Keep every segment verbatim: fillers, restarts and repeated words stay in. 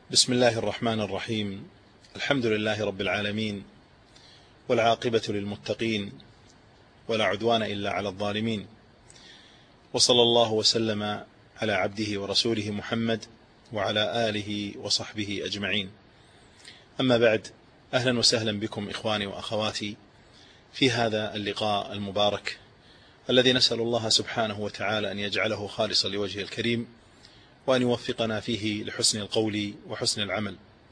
بسم الله الرحمن الرحيم. الحمد لله رب العالمين، والعاقبة للمتقين، ولا عدوان إلا على الظالمين، وصلى الله وسلم على عبده ورسوله محمد وعلى آله وصحبه أجمعين. أما بعد، أهلا وسهلا بكم إخواني وأخواتي في هذا اللقاء المبارك الذي نسأل الله سبحانه وتعالى أن يجعله خالصا لوجهه الكريم، وأن يوفقنا فيه لحسن القول وحسن العمل.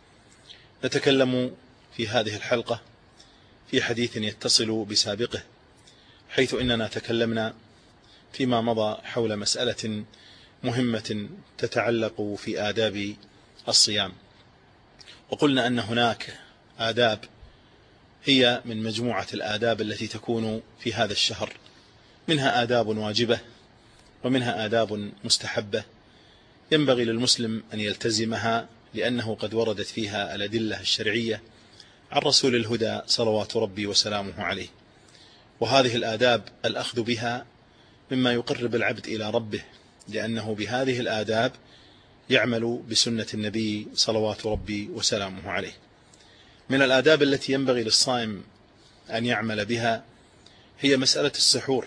نتكلم في هذه الحلقة في حديث يتصل بسابقه، حيث إننا تكلمنا فيما مضى حول مسألة مهمة تتعلق في آداب الصيام، وقلنا أن هناك آداب هي من مجموعة الآداب التي تكون في هذا الشهر، منها آداب واجبة ومنها آداب مستحبة ينبغي للمسلم أن يلتزمها، لأنه قد وردت فيها الأدلة الشرعية عن رسول الهدى صلوات ربي وسلامه عليه. وهذه الآداب الأخذ بها مما يقرب العبد إلى ربه، لأنه بهذه الآداب يعمل بسنة النبي صلوات ربي وسلامه عليه. من الآداب التي ينبغي للصائم أن يعمل بها هي مسألة السحور،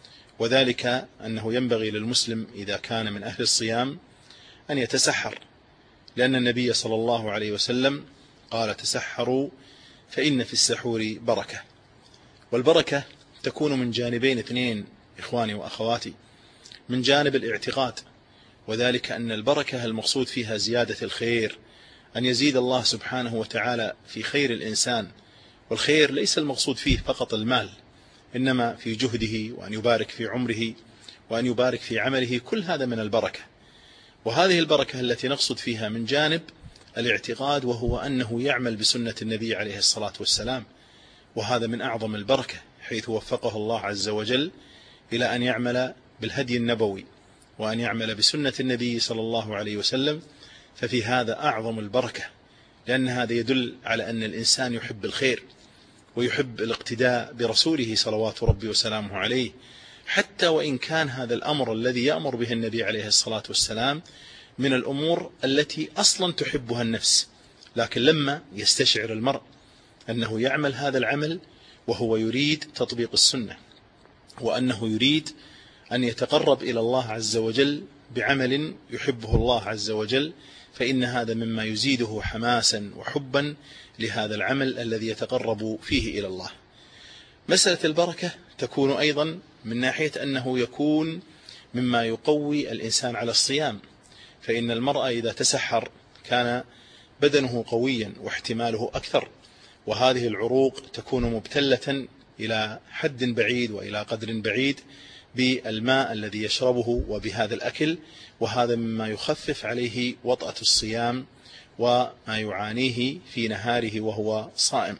وذلك أنه ينبغي للمسلم إذا كان من أهل الصيام أن يتسحر، لأن النبي صلى الله عليه وسلم قال: تسحروا فإن في السحور بركة. والبركة تكون من جانبين اثنين إخواني وأخواتي. من جانب الاعتقاد، وذلك أن البركة المقصود فيها زيادة الخير، أن يزيد الله سبحانه وتعالى في خير الإنسان، والخير ليس المقصود فيه فقط المال، إنما في جهده، وأن يبارك في عمره، وأن يبارك في عمله، كل هذا من البركة. وهذه البركة التي نقصد فيها من جانب الاعتقاد، وهو أنه يعمل بسنة النبي عليه الصلاة والسلام، وهذا من أعظم البركة، حيث وفقه الله عز وجل إلى أن يعمل بالهدي النبوي وأن يعمل بسنة النبي صلى الله عليه وسلم، ففي هذا أعظم البركة، لأن هذا يدل على أن الإنسان يحب الخير ويحب الاقتداء برسوله صلوات ربي وسلامه عليه، حتى وإن كان هذا الأمر الذي يأمر به النبي عليه الصلاة والسلام من الأمور التي أصلا تحبها النفس، لكن لما يستشعر المرء أنه يعمل هذا العمل وهو يريد تطبيق السنة، وأنه يريد أن يتقرب إلى الله عز وجل بعمل يحبه الله عز وجل، فإن هذا مما يزيده حماسا وحبا لهذا العمل الذي يتقرب فيه إلى الله. مسألة البركة تكون أيضا من ناحية أنه يكون مما يقوي الإنسان على الصيام، فإن المرء إذا تسحر كان بدنه قويا واحتماله أكثر، وهذه العروق تكون مبتلة إلى حد بعيد وإلى قدر بعيد بالماء الذي يشربه وبهذا الأكل، وهذا مما يخفف عليه وطأة الصيام وما يعانيه في نهاره وهو صائم.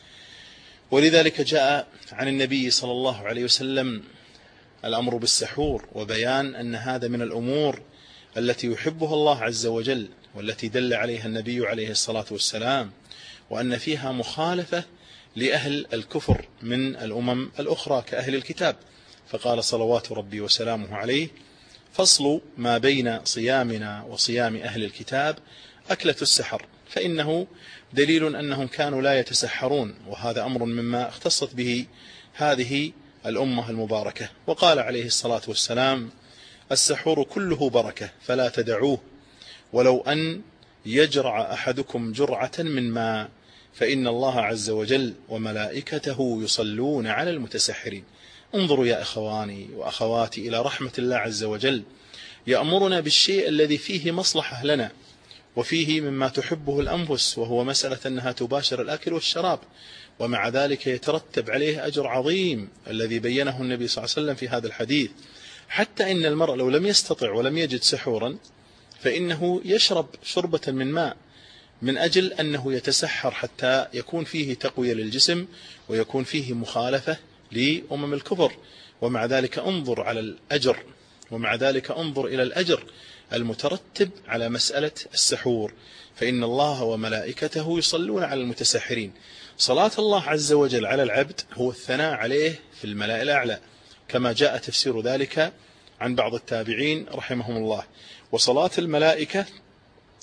ولذلك جاء عن النبي صلى الله عليه وسلم الأمر بالسحور، وبيان أن هذا من الأمور التي يحبها الله عز وجل، والتي دل عليها النبي عليه الصلاة والسلام، وأن فيها مخالفة لأهل الكفر من الأمم الأخرى كأهل الكتاب، فقال صلوات ربي وسلامه عليه: فصل ما بين صيامنا وصيام أهل الكتاب أكلة السحر، فإنه دليل أنهم كانوا لا يتسحرون، وهذا أمر مما اختصت به هذه الأمة المباركة. وقال عليه الصلاة والسلام: السحور كله بركة فلا تدعوه، ولو أن يجرع أحدكم جرعة من ماء، فإن الله عز وجل وملائكته يصلون على المتسحرين. انظروا يا إخواني وأخواتي إلى رحمة الله عز وجل، يأمرنا بالشيء الذي فيه مصلحة لنا وفيه مما تحبه الأنفس، وهو مسألة أنها تباشر الأكل والشراب، ومع ذلك يترتب عليه أجر عظيم الذي بينه النبي صلى الله عليه وسلم في هذا الحديث، حتى إن المرء لو لم يستطع ولم يجد سحورا فإنه يشرب شربة من ماء من أجل أنه يتسحر، حتى يكون فيه تقوية للجسم ويكون فيه مخالفة لأمم الكفر. ومع ذلك انظر على الأجر، ومع ذلك انظر إلى الأجر المترتب على مسألة السحور، فإن الله وملائكته يصلون على المتسحرين. صلاة الله عز وجل على العبد هو الثناء عليه في الملأ الأعلى، كما جاء تفسير ذلك عن بعض التابعين رحمهم الله. وصلاة الملائكة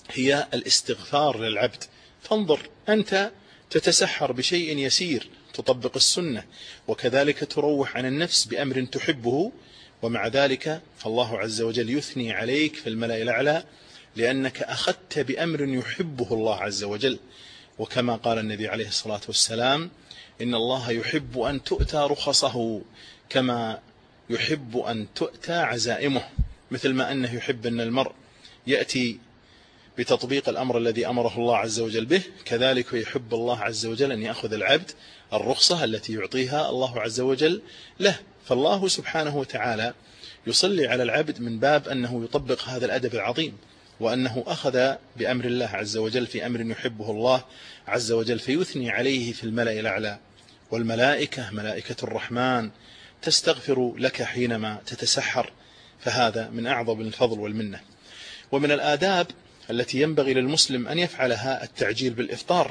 هي الاستغفار للعبد. فانظر، أنت تتسحر بشيء يسير، تطبق السنة، وكذلك تروح عن النفس بأمر تحبه، ومع ذلك فالله عز وجل يثني عليك في الملأ الأعلى لأنك أخذت بأمر يحبه الله عز وجل. وكما قال النبي عليه الصلاة والسلام: إن الله يحب أن تؤتى رخصه كما يحب أن تؤتى عزائمه. مثل ما أنه يحب أن المرء يأتي بتطبيق الأمر الذي أمره الله عز وجل به، كذلك يحب الله عز وجل أن يأخذ العبد الرخصة التي يعطيها الله عز وجل له. فالله سبحانه وتعالى يصلي على العبد من باب أنه يطبق هذا الأدب العظيم، وأنه أخذ بأمر الله عز وجل في أمر يحبه الله عز وجل، فيثني عليه في الملأ الأعلى. والملائكة ملائكة الرحمن تستغفر لك حينما تتسحر، فهذا من أعظم الفضل والمنة. ومن الآداب التي ينبغي للمسلم أن يفعلها التعجيل بالإفطار،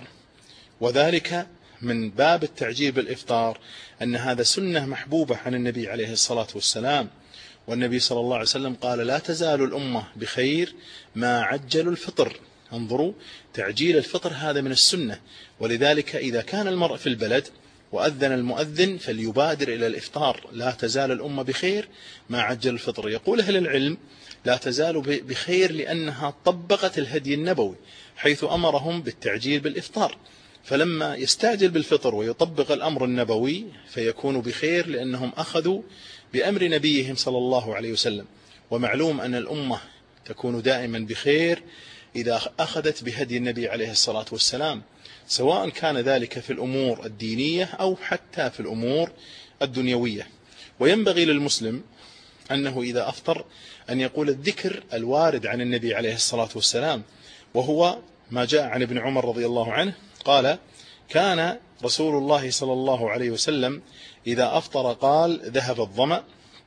وذلك من باب التعجيل بالإفطار أن هذا سنة محبوبة عن النبي عليه الصلاة والسلام. والنبي صلى الله عليه وسلم قال: لا تزال الأمة بخير ما عجلوا الفطر. انظروا، تعجيل الفطر هذا من السنة، ولذلك إذا كان المرء في البلد وأذن المؤذن فليبادر إلى الإفطار. لا تزال الأمة بخير ما عجل الفطر. يقول أهل العلم: لا تزال بخير لأنها طبقت الهدي النبوي حيث أمرهم بالتعجيل بالإفطار، فلما يستعجل بالفطر ويطبق الأمر النبوي فيكون بخير لأنهم أخذوا بأمر نبيهم صلى الله عليه وسلم. ومعلوم أن الأمة تكون دائما بخير إذا أخذت بهدي النبي عليه الصلاة والسلام، سواء كان ذلك في الأمور الدينية أو حتى في الأمور الدنيوية. وينبغي للمسلم أنه إذا أفطر أن يقول الذكر الوارد عن النبي عليه الصلاة والسلام، وهو ما جاء عن ابن عمر رضي الله عنه قال: كان رسول الله صلى الله عليه وسلم إذا أفطر قال: ذهب الظمأ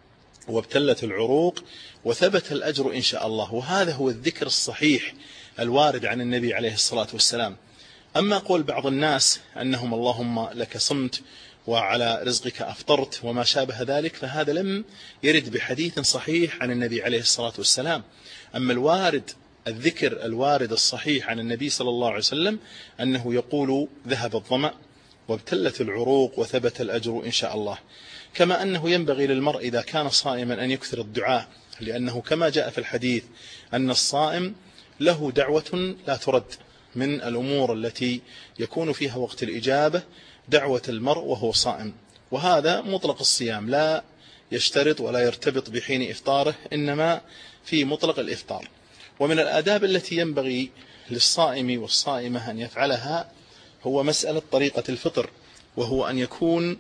وابتلت العروق وثبت الأجر إن شاء الله. وهذا هو الذكر الصحيح الوارد عن النبي عليه الصلاة والسلام. أما قول بعض الناس أنهم اللهم لك صمت وعلى رزقك أفطرت وما شابه ذلك، فهذا لم يرد بحديث صحيح عن النبي عليه الصلاة والسلام. أما الوارد الذكر الوارد الصحيح عن النبي صلى الله عليه وسلم أنه يقول: ذهب الظمأ وابتلت العروق وثبت الأجر إن شاء الله. كما أنه ينبغي للمرء إذا كان صائما أن يكثر الدعاء، لأنه كما جاء في الحديث أن الصائم له دعوة لا ترد. من الأمور التي يكون فيها وقت الإجابة دعوة المرء وهو صائم، وهذا مطلق الصيام، لا يشترط ولا يرتبط بحين إفطاره، إنما في مطلق الإفطار. ومن الآداب التي ينبغي للصائم والصائمة أن يفعلها هو مسألة طريقة الفطر، وهو أن يكون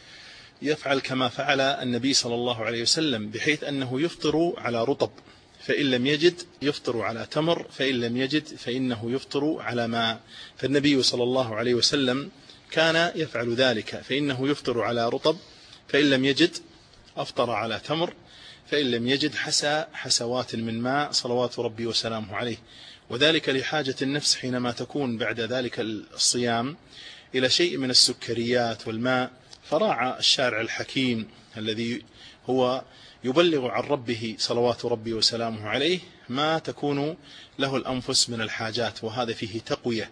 يفعل كما فعل النبي صلى الله عليه وسلم، بحيث أنه يفطر على رطب، فإن لم يجد يفطر على تمر، فإن لم يجد فإنه يفطر على ماء. فالنبي صلى الله عليه وسلم كان يفعل ذلك، فإنه يفطر على رطب، فإن لم يجد أفطر على تمر، فإن لم يجد حسى حسوات من ماء صلوات ربي وسلامه عليه. وذلك لحاجة النفس حينما تكون بعد ذلك الصيام إلى شيء من السكريات والماء، فراعى الشارع الحكيم الذي هو يبلغ عن ربه صلوات ربي وسلامه عليه ما تكون له الأنفس من الحاجات، وهذا فيه تقوية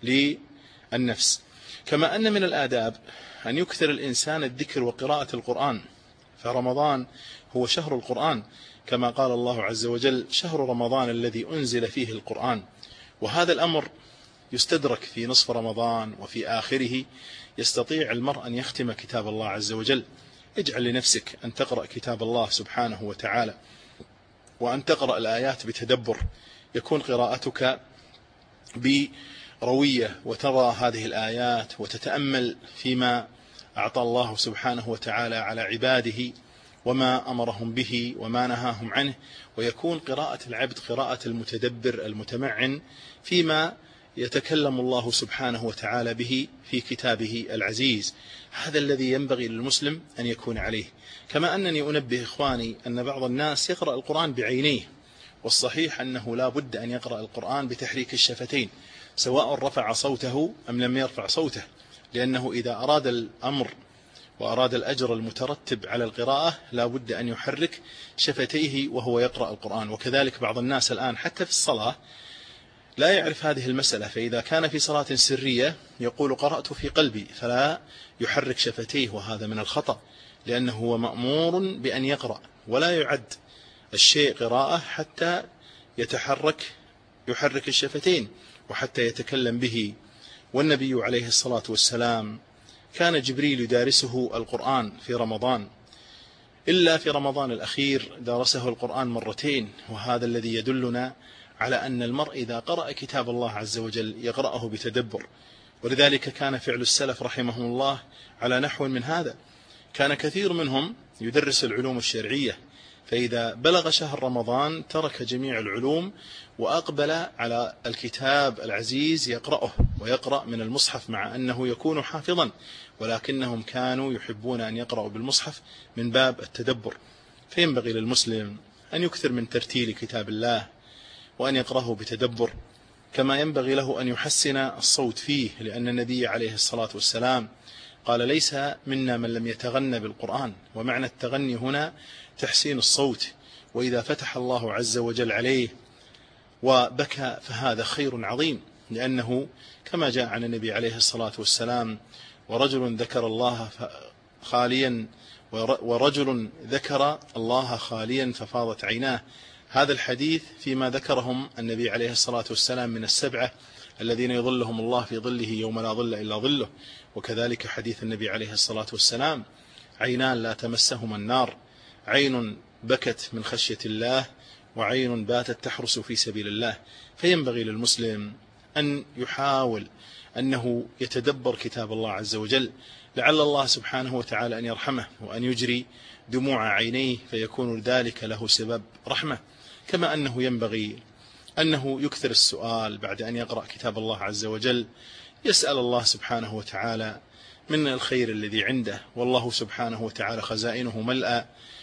للنفس. كما أن من الآداب أن يكثر الإنسان الذكر وقراءة القرآن، فرمضان هو شهر القرآن، كما قال الله عز وجل: شهر رمضان الذي أنزل فيه القرآن. وهذا الأمر يستدرك في نصف رمضان وفي آخره، يستطيع المرء أن يختم كتاب الله عز وجل. اجعل لنفسك أن تقرأ كتاب الله سبحانه وتعالى، وأن تقرأ الآيات بتدبر، يكون قراءتك بروية وترى هذه الآيات وتتأمل فيما أعطى الله سبحانه وتعالى على عباده وما أمرهم به وما نهاهم عنه، ويكون قراءة العبد قراءة المتدبر المتمعن فيما يتكلم الله سبحانه وتعالى به في كتابه العزيز. هذا الذي ينبغي للمسلم أن يكون عليه. كما أنني أنبه إخواني أن بعض الناس يقرأ القرآن بعينيه، والصحيح أنه لا بد أن يقرأ القرآن بتحريك الشفتين، سواء رفع صوته أم لم يرفع صوته، لأنه إذا أراد الأمر وأراد الأجر المترتب على القراءة لا بد أن يحرك شفتيه وهو يقرأ القرآن. وكذلك بعض الناس الآن حتى في الصلاة لا يعرف هذه المسألة، فإذا كان في صلاة سرية يقول قرأت في قلبي، فلا يحرك شفتيه، وهذا من الخطأ، لأنه هو مأمور بأن يقرأ، ولا يعد الشيء قراءة حتى يتحرك يحرك الشفتين وحتى يتكلم به. والنبي عليه الصلاة والسلام كان جبريل يدارسه القرآن في رمضان، إلا في رمضان الأخير دارسه القرآن مرتين، وهذا الذي يدلنا على أن المرء إذا قرأ كتاب الله عز وجل يقرأه بتدبر. ولذلك كان فعل السلف رحمهم الله على نحو من هذا. كان كثير منهم يدرس العلوم الشرعية، فإذا بلغ شهر رمضان ترك جميع العلوم وأقبل على الكتاب العزيز يقرأه، ويقرأ من المصحف مع أنه يكون حافظا، ولكنهم كانوا يحبون أن يقرأوا بالمصحف من باب التدبر. فينبغي للمسلم أن يكثر من ترتيل كتاب الله وأن يقرأه بتدبر، كما ينبغي له أن يحسن الصوت فيه، لأن النبي عليه الصلاة والسلام قال ليس منا من لم يتغنى بالقرآن. ومعنى التغني هنا تحسين الصوت، وإذا فتح الله عز وجل عليه وبكى فهذا خير عظيم، لأنه كما جاء عن النبي عليه الصلاة والسلام ورجل ذكر الله خاليا ورجل ذكر الله خاليا ففاضت عيناه. هذا الحديث فيما ذكرهم النبي عليه الصلاة والسلام من السبعة الذين يظلهم الله في ظله يوم لا ظل إلا ظله، وكذلك حديث النبي عليه الصلاة والسلام عينان لا تمسهما النار، عين بكت من خشية الله وعين باتت تحرس في سبيل الله. فينبغي للمسلم أن يحاول أنه يتدبر كتاب الله عز وجل، لعل الله سبحانه وتعالى أن يرحمه وأن يجري دموع عينيه فيكون ذلك له سبب رحمة. كما أنه ينبغي أنه يكثر السؤال بعد أن يقرأ كتاب الله عز وجل، يسأل الله سبحانه وتعالى من الخير الذي عنده، والله سبحانه وتعالى خزائنه ملأى.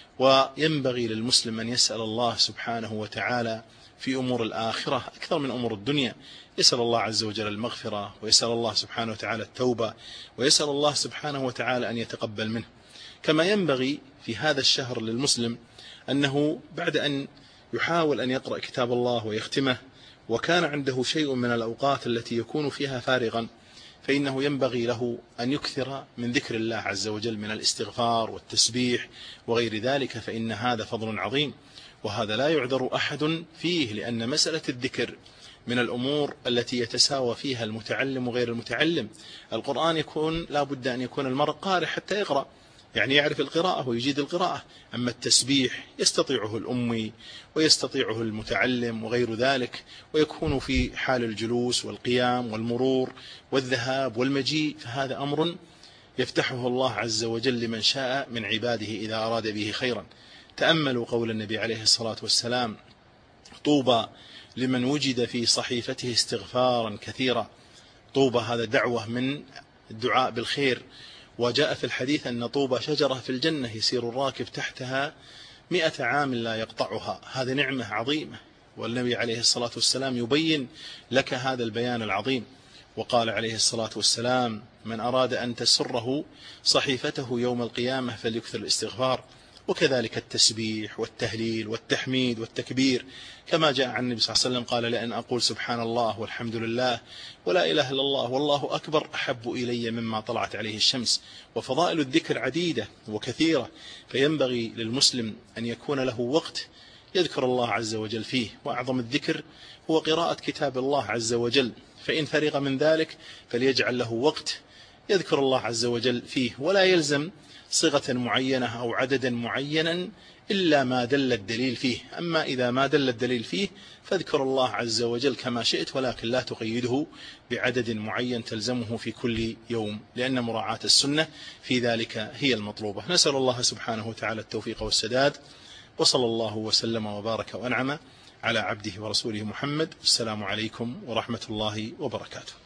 وينبغي للمسلم أن يسأل الله سبحانه وتعالى في أمور الآخرة أكثر من أمور الدنيا، يسأل الله عز وجل المغفرة، ويسأل الله سبحانه وتعالى التوبة، ويسأل الله سبحانه وتعالى أن يتقبل منه. كما ينبغي في هذا الشهر للمسلم أنه بعد أن يحاول أن يقرأ كتاب الله ويختمه، وكان عنده شيء من الأوقات التي يكون فيها فارغا، فإنه ينبغي له أن يكثر من ذكر الله عز وجل من الاستغفار والتسبيح وغير ذلك، فإن هذا فضل عظيم، وهذا لا يعذر أحد فيه، لأن مسألة الذكر من الأمور التي يتساوى فيها المتعلم وغير المتعلم. القرآن يكون لا بد أن يكون المرء قارئ حتى يقرأ، يعني يعرف القراءة ويجيد القراءة. أما التسبيح يستطيعه الأمي ويستطيعه المتعلم وغير ذلك، ويكون في حال الجلوس والقيام والمرور والذهاب والمجيء، فهذا أمر يفتحه الله عز وجل لمن شاء من عباده إذا أراد به خيرا. تأملوا قول النبي عليه الصلاة والسلام: طوبى لمن وجد في صحيفته استغفارا كثيرا. طوبى هذا دعوة من الدعاء بالخير. وجاء في الحديث أن طوبى شجرة في الجنة يسير الراكب تحتها مئة عام لا يقطعها. هذه نعمة عظيمة، والنبي عليه الصلاة والسلام يبين لك هذا البيان العظيم. وقال عليه الصلاة والسلام: من أراد أن تسره صحيفته يوم القيامة فليكثر الاستغفار. وكذلك التسبيح والتهليل والتحميد والتكبير، كما جاء عن النبي صلى الله عليه وسلم قال: لأن أقول سبحان الله والحمد لله ولا إله إلا الله والله أكبر أحب إلي مما طلعت عليه الشمس. وفضائل الذكر عديدة وكثيرة، فينبغي للمسلم أن يكون له وقت يذكر الله عز وجل فيه، وأعظم الذكر هو قراءة كتاب الله عز وجل. فإن فرغ من ذلك فليجعل له وقت يذكر الله عز وجل فيه، ولا يلزم صيغة معينة أو عددا معينا إلا ما دل الدليل فيه. أما إذا ما دل الدليل فيه فاذكر الله عز وجل كما شئت، ولكن لا تقيده بعدد معين تلزمه في كل يوم، لأن مراعاة السنة في ذلك هي المطلوبة. نسأل الله سبحانه وتعالى التوفيق والسداد، وصلى الله وسلم وبارك وأنعم على عبده ورسوله محمد. السلام عليكم ورحمة الله وبركاته.